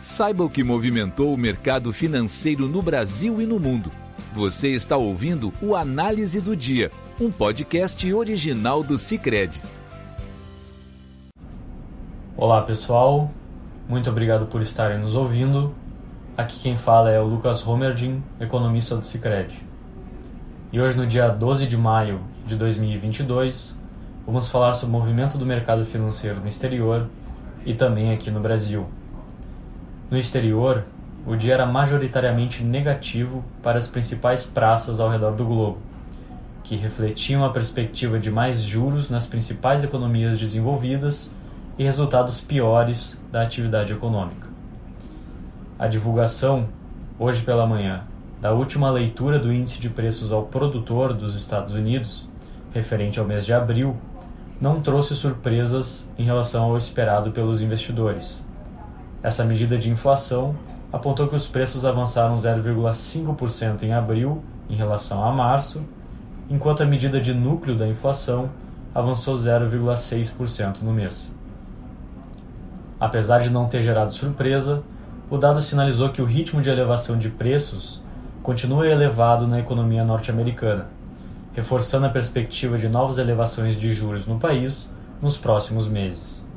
Saiba o que movimentou o mercado financeiro no Brasil e no mundo. Você está ouvindo o Análise do Dia, um podcast original do Sicredi. Olá pessoal, muito obrigado por estarem nos ouvindo. Aqui quem fala é o Lucas Homerdin, economista do Sicredi. E hoje, no dia 12 de maio de 2022, vamos falar sobre o movimento do mercado financeiro no exterior e também aqui no Brasil. No exterior, o dia era majoritariamente negativo para as principais praças ao redor do globo, que refletiam a perspectiva de mais juros nas principais economias desenvolvidas e resultados piores da atividade econômica. A divulgação, hoje pela manhã, da última leitura do Índice de Preços ao Produtor dos Estados Unidos, referente ao mês de abril, não trouxe surpresas em relação ao esperado pelos investidores. Essa medida de inflação apontou que os preços avançaram 0,5% em abril em relação a março, enquanto a medida de núcleo da inflação avançou 0,6% no mês. Apesar de não ter gerado surpresa, o dado sinalizou que o ritmo de elevação de preços continua elevado na economia norte-americana, reforçando a perspectiva de novas elevações de juros no país nos próximos meses.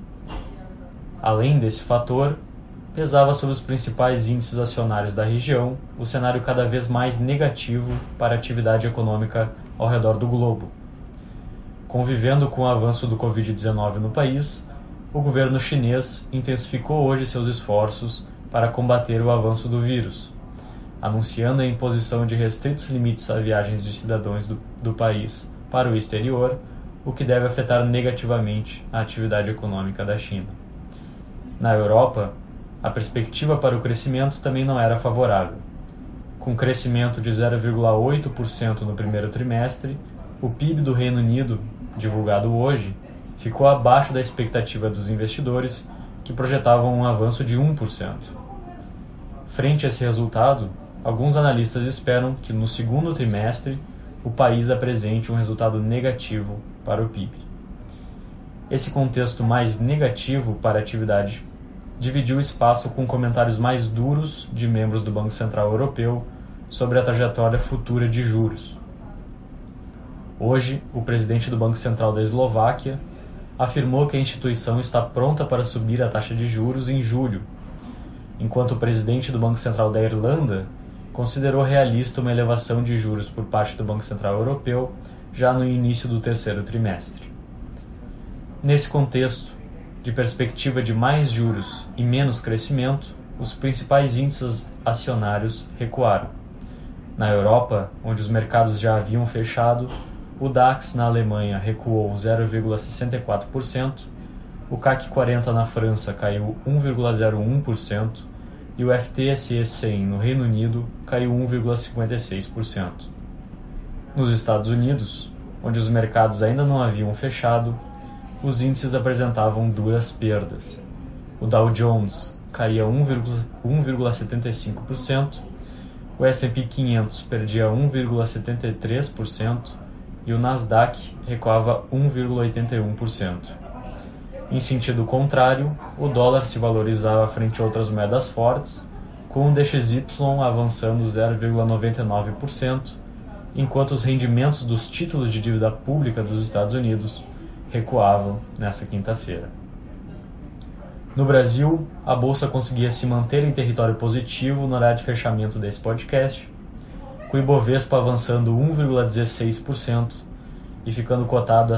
Além desse fator, pesava sobre os principais índices acionários da região o cenário cada vez mais negativo para a atividade econômica ao redor do globo. Convivendo com o avanço do Covid-19 no país, o governo chinês intensificou hoje seus esforços para combater o avanço do vírus, anunciando a imposição de restritos limites a viagens de cidadãos do país para o exterior, o que deve afetar negativamente a atividade econômica da China. Na Europa, a perspectiva para o crescimento também não era favorável. Com crescimento de 0,8% no primeiro trimestre, o PIB do Reino Unido, divulgado hoje, ficou abaixo da expectativa dos investidores, que projetavam um avanço de 1%. Frente a esse resultado, alguns analistas esperam que no segundo trimestre o país apresente um resultado negativo para o PIB. Esse contexto mais negativo para a atividade dividiu o espaço com comentários mais duros de membros do Banco Central Europeu sobre a trajetória futura de juros. Hoje, o presidente do Banco Central da Eslováquia afirmou que a instituição está pronta para subir a taxa de juros em julho, enquanto o presidente do Banco Central da Irlanda considerou realista uma elevação de juros por parte do Banco Central Europeu já no início do terceiro trimestre. Nesse contexto, de perspectiva de mais juros e menos crescimento, os principais índices acionários recuaram. Na Europa, onde os mercados já haviam fechado, o DAX na Alemanha recuou 0,64%, o CAC 40 na França caiu 1,01% e o FTSE 100 no Reino Unido caiu 1,56%. Nos Estados Unidos, onde os mercados ainda não haviam fechado, os índices apresentavam duras perdas. O Dow Jones caía 1,75%, o S&P 500 perdia 1,73% e o Nasdaq recuava 1,81%. Em sentido contrário, o dólar se valorizava frente a outras moedas fortes, com o DXY avançando 0,99%, enquanto os rendimentos dos títulos de dívida pública dos Estados Unidos recuavam nesta quinta-feira. No Brasil, a Bolsa conseguia se manter em território positivo no horário de fechamento desse podcast, com o Ibovespa avançando 1,16% e ficando cotado a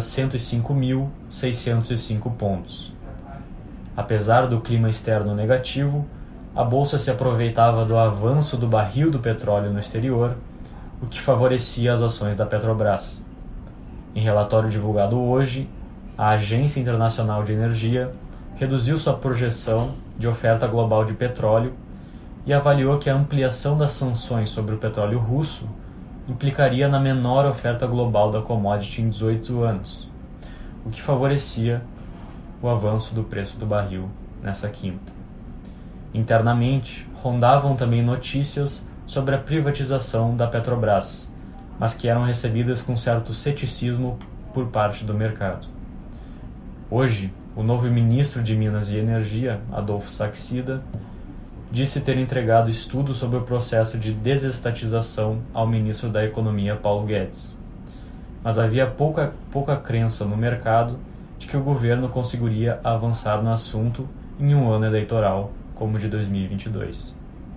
105.605 pontos. Apesar do clima externo negativo, a Bolsa se aproveitava do avanço do barril do petróleo no exterior, o que favorecia as ações da Petrobras. Em relatório divulgado hoje, a Agência Internacional de Energia reduziu sua projeção de oferta global de petróleo e avaliou que a ampliação das sanções sobre o petróleo russo implicaria na menor oferta global da commodity em 18 anos, o que favorecia o avanço do preço do barril nessa quinta. Internamente, rondavam também notícias sobre a privatização da Petrobras, mas que eram recebidas com certo ceticismo por parte do mercado. Hoje, o novo ministro de Minas e Energia, Adolfo Saxida, disse ter entregado estudo sobre o processo de desestatização ao ministro da Economia Paulo Guedes. Mas havia pouca crença no mercado de que o governo conseguiria avançar no assunto em um ano eleitoral como o de 2022.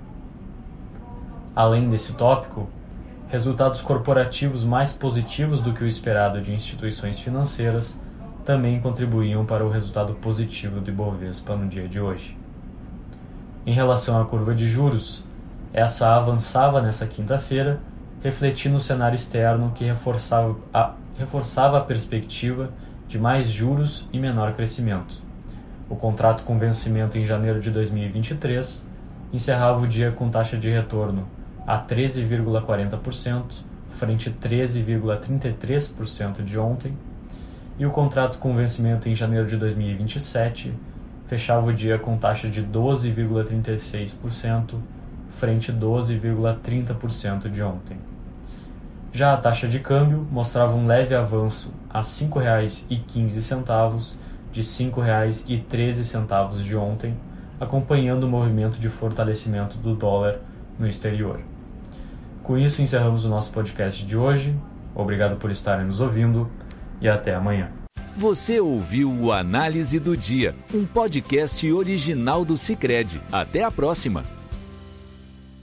Além desse tópico, resultados corporativos mais positivos do que o esperado de instituições financeiras também contribuíam para o resultado positivo do Ibovespa no dia de hoje. Em relação à curva de juros, essa avançava nesta quinta-feira, refletindo o cenário externo que reforçava a perspectiva de mais juros e menor crescimento. O contrato com vencimento em janeiro de 2023 encerrava o dia com taxa de retorno a 13,40%, frente a 13,33% de ontem, e o contrato com vencimento em janeiro de 2027 fechava o dia com taxa de 12,36%, frente a 12,30% de ontem. Já a taxa de câmbio mostrava um leve avanço a R$ 5,15, de R$ 5,13 de ontem, acompanhando o movimento de fortalecimento do dólar no exterior. Com isso, encerramos o nosso podcast de hoje. Obrigado por estarem nos ouvindo e até amanhã. Você ouviu o Análise do Dia, um podcast original do Sicredi. Até a próxima!